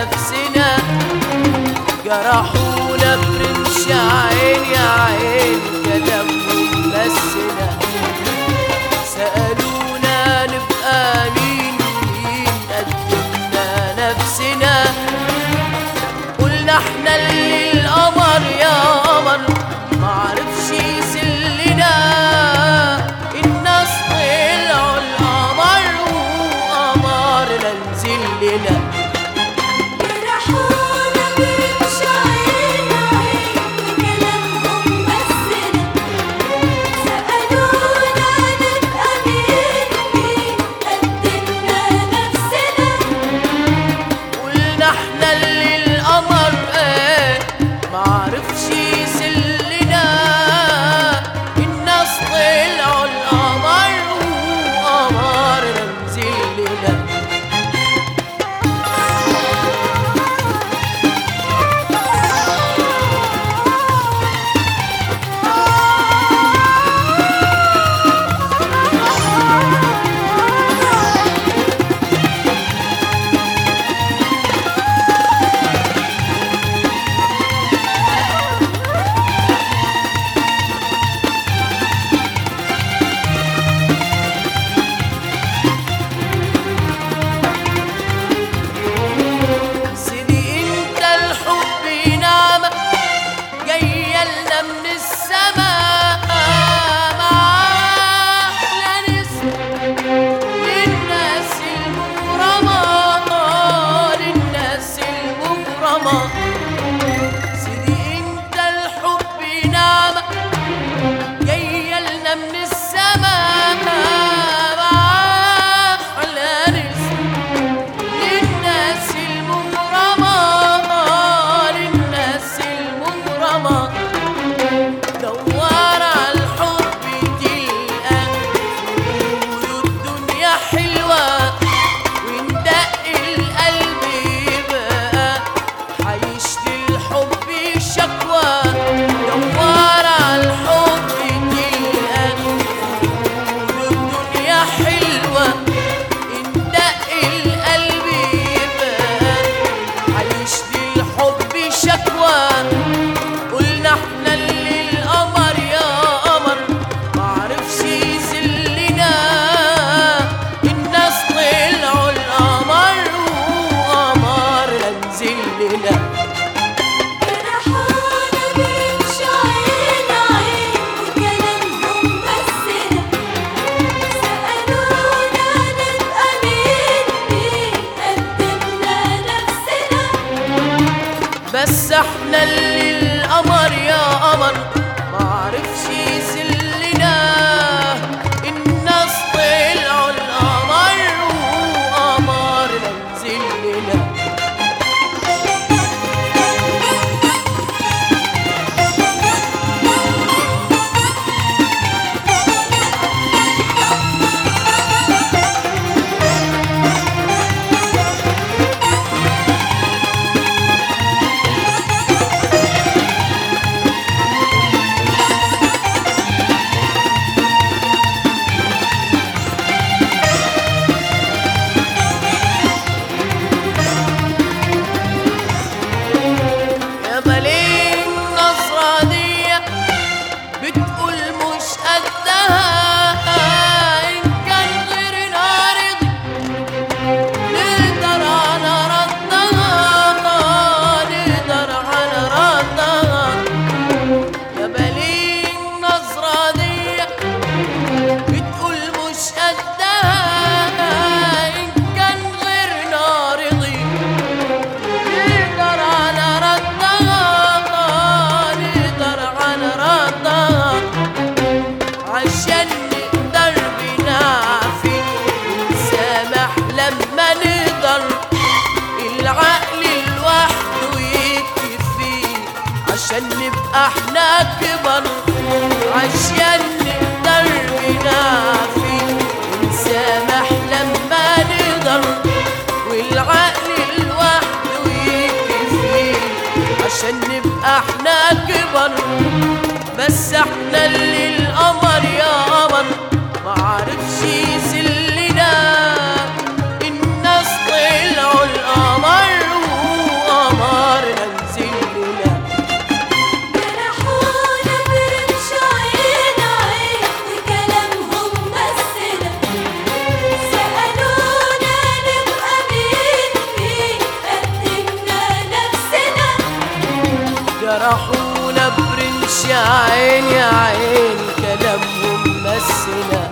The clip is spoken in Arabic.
نفسنا، جرحونا برمش عين يا عين كلامهم مسنا، سألونا نبقى مين قدمنا نفسنا، قلنا احنا اللي القمر يا قمر معرفش يسلنا، الناس طلعوا القمر وقمرنا نزلنا. جرحونا برمش عين عين وكلامهم مسنا، سألونا نبقى مين قدمنا نفسنا، قلنا احنا اللي القمر معرفش يسلنا، الناس طلعوا القمر وقمرنا نزلنا. سيدي انت الحب نعمة جاية لنا من السما، مع أحلى نسمة للناس المغرمة، للناس المغرمة، دور على الحب تلقى قولوا الدنيا حلوة، وندق القلب يبقى عايش للحب شكوى، دور على الحب تلقى قولوا الدنيا حلوة، ندق القلب يبقى عايش للحب شكوى، قلنا احنا اللي القمر يا قمر معرفش يذلنا، الناس طلعوا القمر وقمرنا نزلنا. جرحونا برمش عين عين وكلامهم مسنا، سألونا نبقى مين قدمنا نفسنا، بس احنا اللي القمر يا قمر معرفش يذلنا، الناس طلعوا القمر وقمرنا نزلنا. يا بلين نصرانية بتقول مش قدها، إن كان غير نارض نقدر على ردها، نقدر على ردها. يا بلين نصرانية بتقول مش قدها، إن كان غير نارضي نقدر على ردها، نقدر على ردها، عشان نقدر بنعفي ونسامح لما نقدر، العقل لوحده يكفي عشان نبقى احنا كبر، عشان نقدر بنعفي ونسامح لما نقدر، والعقل لوحده يكفي عشان نبقى احنا كبر، بس احنا اللي القمر يا قمر معرفش يذلنا، الناس طلعوا القمر جرحونا برمش عين يا عين كلامهم مسنا